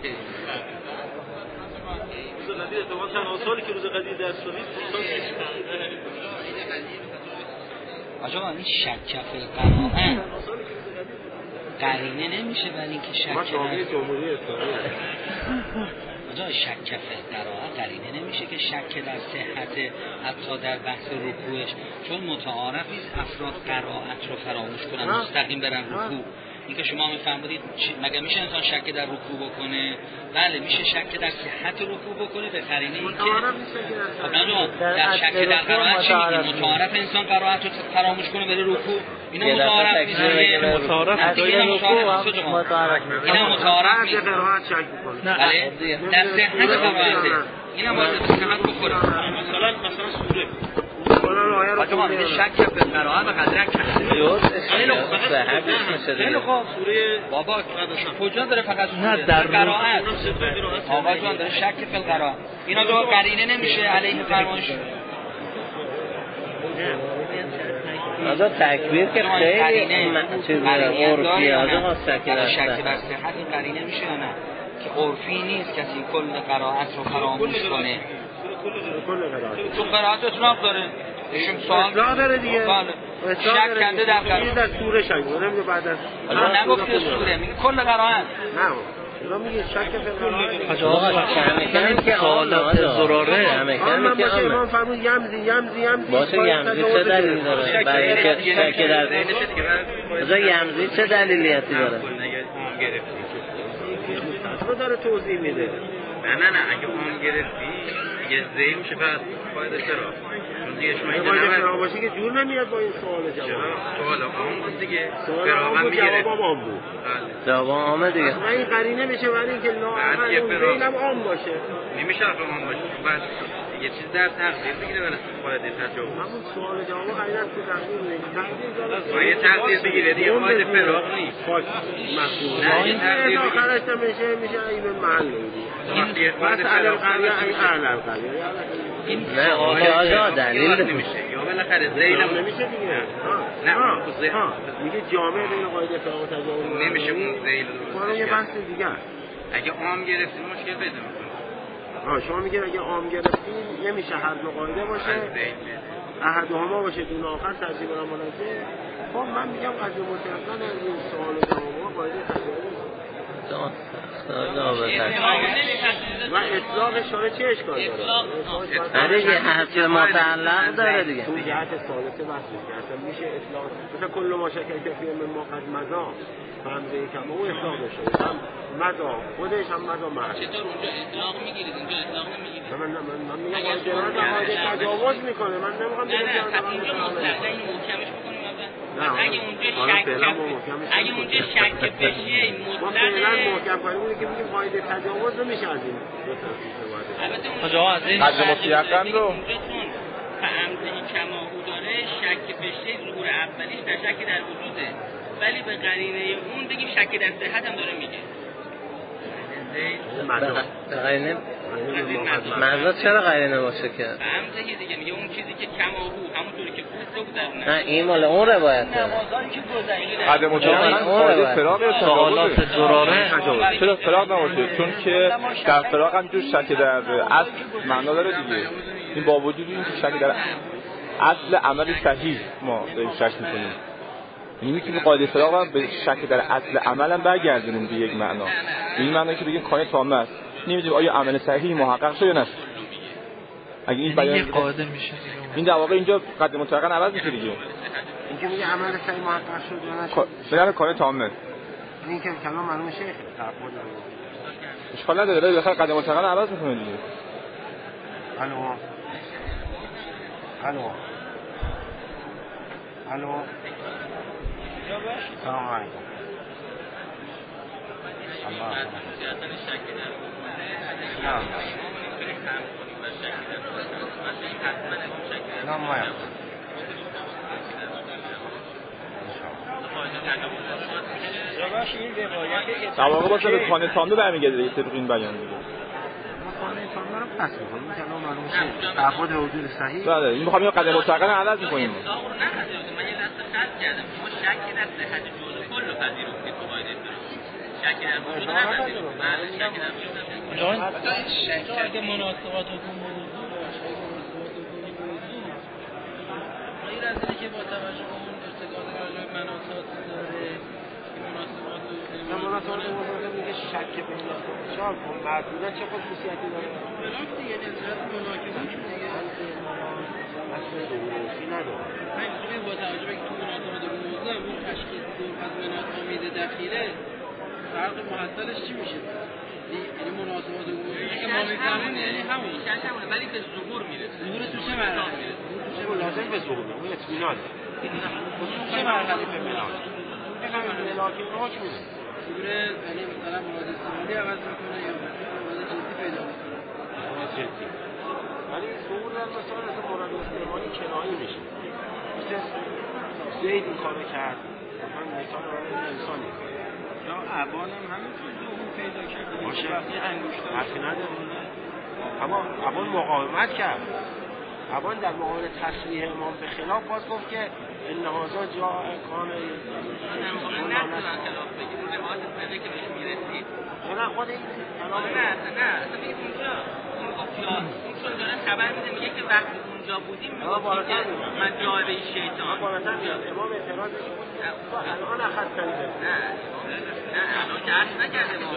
S6: قدیر اتفاقا چند سالی که روز قدیر درس دادید
S3: آجا این شک فی القراءه قرینه نمیشه برای اینکه شک
S1: ما جامعه جمهوری اسلامی
S3: آجا شک فی القراءه قرینه نمیشه که شک در صحت حتی در بحث رکوعش، چون متعارف نیست افراد قرائت رو فراموش کنن مستقیم برن رکوع. اینکه شما میفهمید مگه میشه انسان شک در رکوع بکنه؟ بله میشه شک در صحت رکوع بکنه به قرینه اینکه خب نه در شک در قرائت چی میگه؟ متعارف انسان قرائت رو فراموش کنه بره رکوع، اینا متعارف نیست.
S5: متعارف
S3: اینا متعارف نیست. اینا متعارف نیست.
S1: قرائت شک میکنه
S3: بله در صحت قرائت اینا باید به صحت بخوره.
S6: مثلا مثلا سوره
S3: آجا ما میگه شک به قرائت و قدرک خیلی خوب سوره بابا کجا داره فقط سوره در قرائت آقا جان داره شک فی القرائت اینا دو قرینه نمیشه علیه فرمایش
S4: آقا تکبیر که خیلی چیز عرفی آقا شک در
S3: شک در صحت این قرینه میشه یا نه که عرفی نیست کسی کل قرائت رو فراموش کنه.
S1: کل قرائت
S3: تو قرائت اطلاق داره ایشون سوال
S1: اطلاق داره دیگه.
S3: بله شک کنده در قرائت
S1: در سوره شک نمیگه بعد از
S3: نه نگفته سوره میگه کل قرائت
S1: نه اونا میگه شک فی قرائت
S4: آقا همه که سوالات زراره همه که
S1: که امام فرمود یمزی یمزی یمزی
S4: باشه یمزی چه دلیلی داره برای اینکه شک در بذار یمزی چه دلیلیتی داره
S1: رو داره توضیح میده.
S2: نه نه نه اگه اون گرفتی یه زی میشه بعد فایده چرا چون دیگه شما اینجا
S1: نباید باشه که جور نمیاد با این سوال جواب.
S2: سوال آم بود دیگه
S1: سوال آم بود جواب آم بود
S4: جواب آمه دیگه
S1: و این قرینه میشه برای اینکه لااقل اون زیلم آم باشه
S2: نمیشه آخه آم باشه بعد یه چیز در تقدیر بگیره برای فایده تجاوز
S1: همون سوال جواب قرینه تو تقدیر نگید
S2: و یه تقدیر بگیره دیگه فایده فراغ نیست
S1: خاک محفوظ نه این تقدیر آخرش میشه میشه این محل
S2: این
S1: بس علم قریه این اهل قریه
S4: نه آقا دلیل
S2: نمیشه یا بالاخره زیلم
S1: نمیشه دیگه
S2: نه
S1: میگه جامعه بین قاعده فراغ تجاوز
S2: نمیشه اون زیل
S1: درست یه بحث دیگه
S2: اگه عام گرفتی مشکل پیدا میکنه.
S1: آه شما میگه اگه عام گرفتی نمیشه هر دو قاعده باشه احدهما باشه دون آخر ترتیب را مناسب. خب من میگم قضیه مطلقاً از این سوال و جواب قاعده تجاوز و اطلاق شاره چه اشکال داره؟
S4: آره یه حرف متعلق داره دیگه
S1: تو جهت ثالثه بحث می‌کنه میشه اطلاق مثلا کل ما شکر کفی من ما قد مزا همزه کم او اطلاق داشته هم مزا خودش هم مزا مرد
S3: چطور اونجا اطلاق میگیرید اینجا اطلاق نمیگیرید؟
S1: من من میگم قاعده تجاوز میکنه من نمیخوام بگم
S3: نه نه اینجا مطلقاً این محکمش بکنیم اگه اونجا شک اگه اونجا شک بشه
S1: مطلقاً محکم کنیم اون که میگیم قاعده تجاوز نمیشه از این دو تا
S3: البته
S5: از این
S3: قدر مطلقاً رو فهمزه کماهو داره شک بشه ظهور اولیش در شک در وجوده ولی به قرینه اون بگیم شک در صحت هم داره میگه
S4: قرینه مزا چرا قرینه باشه که
S3: فهمزه دیگه میگه اون چیزی که کماهو همونطوری که بود بگذارونه
S4: نه این مال اون روایته
S3: نمازایی که گذشته
S7: قدر مطلقاً قاعده فراغ
S5: سوالات زراره
S7: چرا فراغ نباشه چون که در فراغ هم جور شک در اصل معنا داره دیگه این با وجود این که شک در اصل عمل صحیح ما داریم شک میکنیم یعنی میتونی قاعده فراغ به شک در اصل عمل هم برگردونیم به یک معنا به این معنا که بگیم کانه تامه است نمیدونیم آیا عمل صحیح محقق شد یا نه اگه این بیان
S5: قاعده میشه
S7: این در واقع اینجا قدر مطلقاً عوض میشه دیگه
S1: اینکه میگه عمل صحیح محقق شد یا نشد
S7: به نظر کانه تامه
S1: این که کلام معلومه شیخ تعبد
S7: اشکال نداره ولی بخاطر قدر مطلقاً عوض میکنه دیگه
S1: الو الو الو سلام علیکم نه ما
S7: در واقع باشه به کانه تامه برمیگرده دیگه طبق این بیان دیگه
S1: کانه تامه رو پس می‌کنیم این کلام معلومه شیخ تعبد وجود صحیح
S7: بله این می‌خوام اینو قدر مطلقاً عوض می‌کنیم
S3: من یه دست خط کردم شما شک در صحت جزء کل رو پذیرفتید تو قاعده شک در وجود نپذیرفتید بله شک در وجود
S5: اگه مناسبات حکم موضوع غیر از اینکه با توجه به اون استفاده راجع به مناسبات داره مناسبات
S1: نه مناسبات موضوع میگه شک به این چهار کن معدوده چه خصوصیتی داره
S5: بلاک دیگه نسبت مناکبه شد دیگه
S1: اصل دوروسی نداره
S5: من با توجه به تو مناسبات موضوع اون تشکیل دو از منات آمیده دخیله فرق محصلش چی میشه؟ یعنی مناسبات موضوعی که ما میفهمیم یعنی همون
S3: شک همونه ولی به ظهور میرسه
S5: ظهور تو چه مرحله میرسه؟
S1: ظهور لازم به ظهور اون اطمینانه
S5: چه مرحله به مناسبات
S1: همین ملاکی روش میشه
S5: ظهور یعنی مثلا مراد استعمالی عوض میکنه یا مراد جدی پیدا میکنه
S1: مراد جدی ولی ظهور در مثلا مثلا مراد استعمالی کنایی میشه مثل زید این کارو کرد من مثال برای انسانی
S5: یا عبان هم همینطور ظهور پیدا کرده
S1: باشه
S5: وقتی انگشتر
S1: حرفی نداره اما عبان مقاومت کرد طبعا در مقابل تصریح امام به خلاف باز گفت که ان هذا جاء کان
S3: نه خلاف بگی رو روایت سره که بهش میرسید
S1: نه خود این کلام
S3: نه نه اصلا میگه اونجا اون گفت اون چون داره خبر میده میگه که وقتی اونجا بودیم میگفت که من جالبه شیطان
S1: بالاتر میاد امام اعتراضش بود تو الان اخذتنی به
S3: نه نه الان که عرض نکرده امام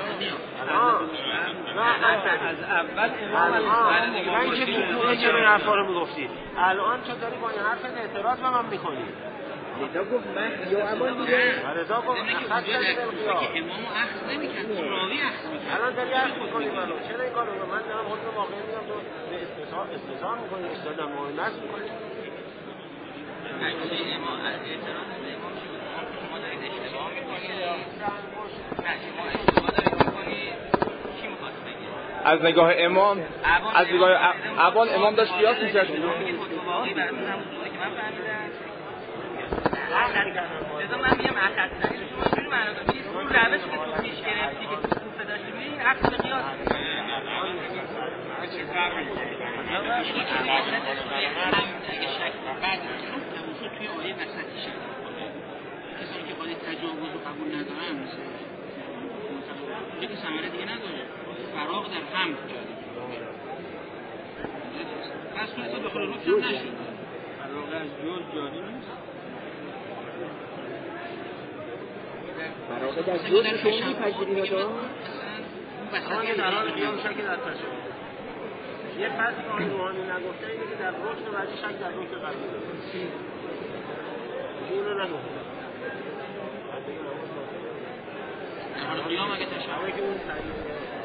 S1: نه از اول امام من که بکنه که به حرفا رو میگفتی الان تو داری با این حرف اعتراض به من میکنی
S2: رضا گفت من یا امان دیگه
S1: رضا گفت اخذتنی به الخیار
S3: که امامو اخذ نمیکرد اون راوی اخذ میکرد
S1: الان داری اخذ میکنی منو چرا این کارو من دارم حکم واقعی میگم تو به استثار استثار میکنی استثار مؤنث میکنی
S3: اگه امام اعتراض به امام شد شما دارید اشتباه میکنید نه شما اشتباه دارید میکنید چی میخواست بگید
S7: از نگاه امام از نگاه اول امام داشت قیاس می‌کرد
S3: واقعی براتون همون چیزی که من فهمیدم لذا من میگم اخذتنی رو شما اینجوری معنا کنید اون روش که تو پیش گرفتی که تو کوفه داشتی می‌بینی عقل به قیاس چه فرقی اگه شک بعد تماشا توی آیه وسطی شد کسی که باید تجاوز رو قبول ندارن دیگه ثمره دیگه نداره فراغ در حمد جاری پس تو اصلا بخور روش هم نشد فراغ از جور جاری نیست
S2: فراغ از جور شما میپذیرین رو
S1: اما در حال قیام شک در تشابه یه فصل که آن روحانی نگفته اینه که در رکن بعدی شک در رکن قبلی داره این رو نگفته
S3: در حال قیام اگه تشابه
S1: که اون تحلیل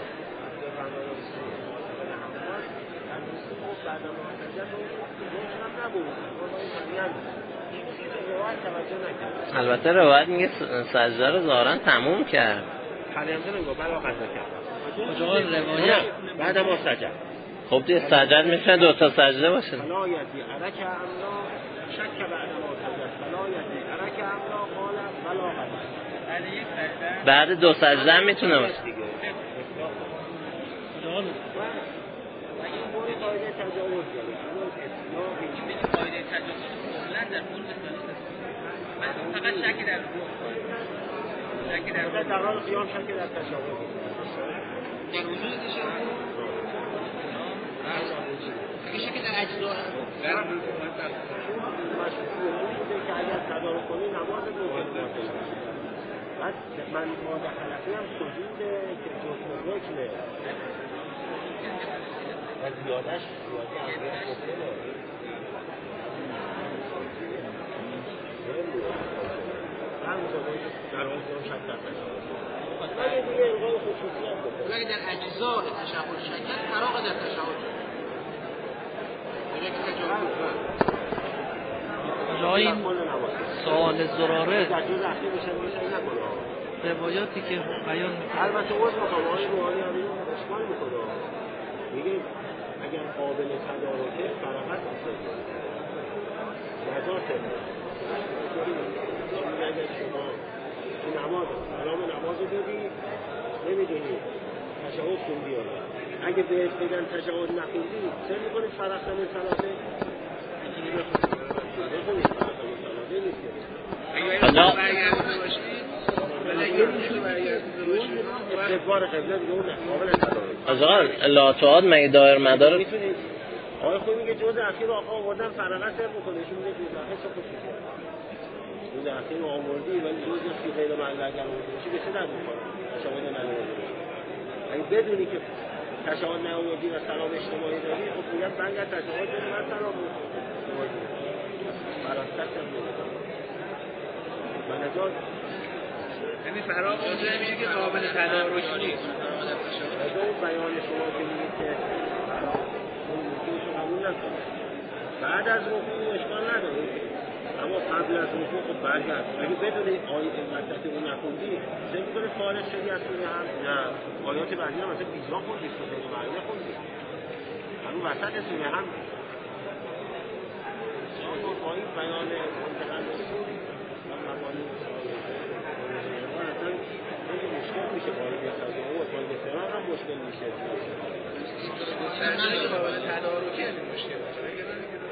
S1: بعد ما تجربه رکن هم نبود
S4: البته روایت میگه سجده رو ظاهرا تموم کرد
S1: خلیمزه نگو بلا قضا کرد
S3: کجا روایت
S1: بعد ما سجد
S4: خب دیگه سجد میتونه دو تا سجده باشه
S1: فلا یدی عرک امنا شک بعد ما سجد فلا یدی عرک امنا قال بلا قضا
S4: بعد دو سجده هم میتونه باشه
S1: این بوری قاعده تجاوز داره
S3: این قاعده تجاوز اصولا در مورد من فقط شک در شک در
S1: در حال قیام شک در تشابه
S3: در وجود تشابه اگه شک در اجزا
S1: در مشهور بوده که اگر تدارک کنی نماز ممکن باشه بعد من ماد خلقی هم سجوده که جزء رکنه و زیادش زیاده هم ممکنه در حال قیام شک در تشابه ولی دیگه الغای خصوصی هم بکنه
S3: ولی در اجزاء تشابه شکل فراغ در تشابه دیگه که تجاوز
S8: لا این سوال زراره
S1: در جز اخیر بشه بشه نکنه
S8: روایاتی که بیان
S1: البته اوز میخوام آقای روحانی هم اینو اشکال میکنه میگه اگر قابل تدارکه فراغت میکنه نجاته اگر شما تو نماز سلام نماز رو بدی نمیدونی تشهد خوندی یا نه اگه بهت بگن تشهد نخوندی چه میکنید فرختن سلاته بخونید فرختن سلاته نیست استقبار قبله دیگه اون قابل تدارک
S4: آقا لاتوات مگه دایر مدار
S1: آقای خود میگه جز اخیر آقا آوردن فرغت سر بکنه ایشون میگه جز اخیر چه خوشی کرد جز اخیر آوردی ولی جز فی غیر محل اگر آوردی چی به چه در میکنه تشهد نیاوردی اگه بدونی که تشهد نیاوردی و سلام اجتماعی داری خب میگن بنگر تشهد داری من سلام اجتماعی براستت هم نمیدونم و نجات
S2: یعنی فراغ اونجا میشه که قابل تدارک نیست
S1: از اون بیان شما که میگید که اون رکوعشو قبول نکنه بعد از رکوع اشکال نداره اما قبل از رکوع خب برگرد اگه بدون آیه مدت اون نخوندی چه میکنه فارغ شدی از سوره هم نه آیات بعدی هم مثلا بیزا خوندی سوره معیه خوندی همون وسط سوره هم با این بیان منتقل رسول و مبانی اصلا خیلی مشکل میشه با این تجاوز با این فرار هم مشکل میشه
S2: قابل تدارکی مشکل باشه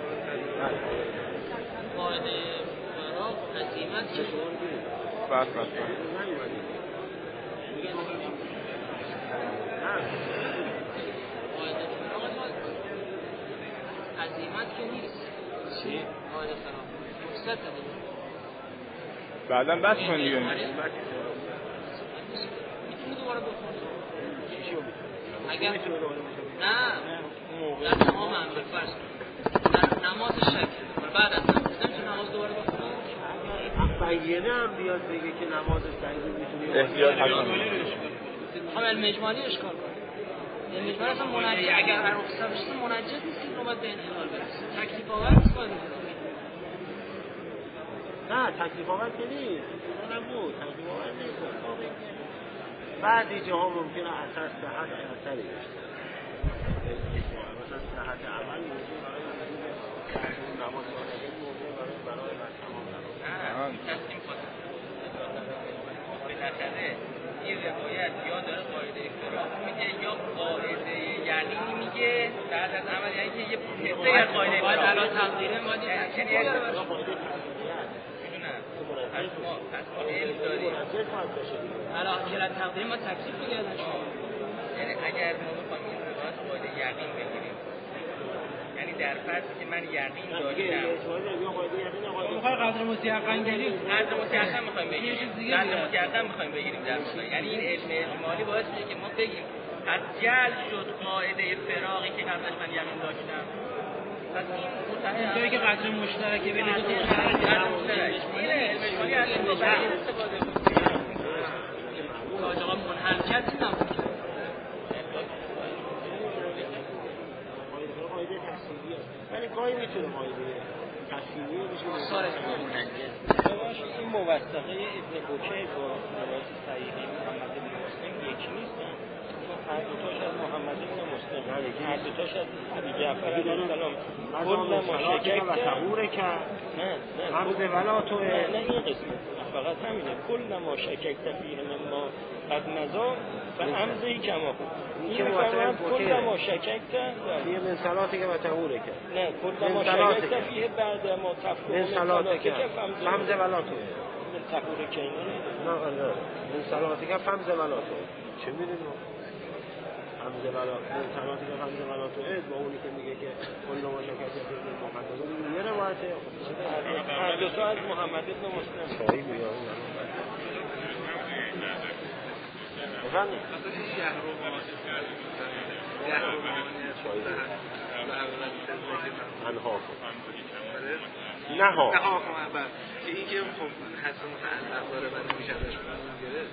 S8: قاعده فراغ عزیمت که
S7: بس بس
S8: عزیمت که نیست.
S7: چی؟
S8: قاعده فراغ رخصت دیگه.
S7: بعدا بس کن دیگه.
S8: میتونی دوباره بخونی. اگر نه در تمام هم فرض در نماز شک بعد از نماز نمیتونی نماز دوباره بخونی.
S1: بیانه هم بیاد بگه که نماز سجده میتونی
S7: احتیاط حتما.
S8: خب علم اجمالی اشکال کنه. علم اجمالی اصلا منجد اگر هر رخصت بشه منجد نیست که نوبت به انحلال برسه. تکلیف آور نیست باید
S1: نه تکلیف آور که نیست. اون نبود تکلیف آور نیست. بعضی جاها ممکنه اثر صحت اثری داشته مثلا صحت عمل موضوع برای نماز سالگی موضوع برای برای تمام
S3: نه تصمیم خواستم بالاخره این روایت یا داره قاعده افتراق میگه یا قاعده یقینی میگه بعد از عمل، یعنی که یه حصه از قاعده افتراق
S8: باید الان تقدیره باید یه تقدیره
S3: از ما از ما علم داریم
S8: الان که تقدیره ما تکلیف بگردن شما،
S3: یعنی اگر ما بخوایم این روایت قاعده یقین بگیریم، یعنی در فرضی که من یقین داشتم
S8: میخوای قدر متیقن گیریم
S3: قدر متیقن میخوایم بگیریم قدر متیقن میخوایم بگیریم در واقع، یعنی این علم اجمالی باعث میشه که ما بگیم از جهل شد قاعده فراغی که قبلش من یقین داشتم. پس این متحد
S8: جایی که قدر مشترکه بین دو تا
S3: قدر مشترک این علم اجمالی از این بابت استفاده می‌کنه.
S8: حاج آقا منحرکت نبود
S1: قاعده تفصیلی است ولی گاهی میتونه قاعده تفصیلی بشه
S8: سال
S9: این موثقه ابن بکیر با روایت صحیحه محمد بن مسلم یکی نیستن، چون هر دو تاش از محمد بن مسلم هر دو تاش از ابی جعفر علیه السلام کل ما شکک
S1: و تهور کرد
S9: نه نه
S1: حمد ولا تو
S9: نه نه این قسمت فقط همینه کل ما شکک فیه مما قد نزا و امزهی کما این فرمان کل ما شکک
S1: فیه من صلاتی که و تهور کرد
S9: نه کل ما شکک فیه بعد ما تفکر
S1: من صلاتی که فمز ولا تو
S9: من تهور که اینا
S1: نه نه من صلاتی که فمز ولا تو چه میدونی فمز ولا من صلاتی که فمز ولا تو با اونی که میگه که کل ما شکک فیه مقدمه یه روایته
S9: هر دو تا از محمد بن مسلم
S1: صحیح میگه بفرمایید انها نه ها
S2: نه ها که این که خب حسن متعلق داره و نمیشه ازش گرفت